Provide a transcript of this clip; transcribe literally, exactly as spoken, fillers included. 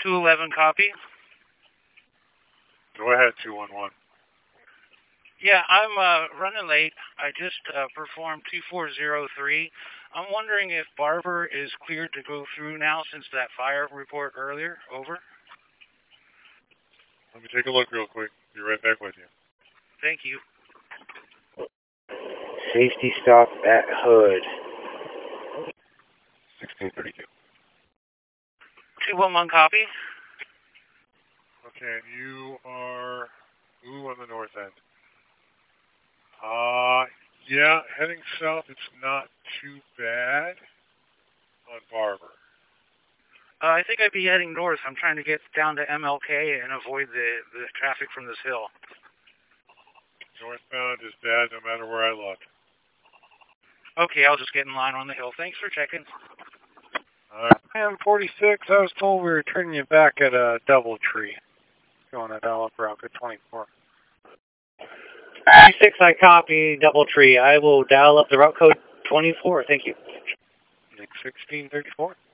two eleven, copy. Go ahead, two one one. Yeah, I'm uh, running late. I just uh, performed two four zero three. I'm wondering if Barber is cleared to go through now since that fire report earlier. Over. Let me take a look real quick. Be right back with you. Thank you. Safety stop at Hood. sixteen thirty-two. two one one, copy. Okay, and you are ooh on the north end. Uh, yeah, heading south, it's not too bad on Barber. Uh, I think I'd be heading north. I'm trying to get down to M L K and avoid the, the traffic from this hill. Northbound is bad no matter where I look. Okay, I'll just get in line on the hill. Thanks for checking. All right. M forty-six, I was told we were turning you back at a Doubletree. Going to dial up route twenty-four. six, I copy, Doubletree. I will dial up the route code twenty-four. Thank you. sixteen thirty-four.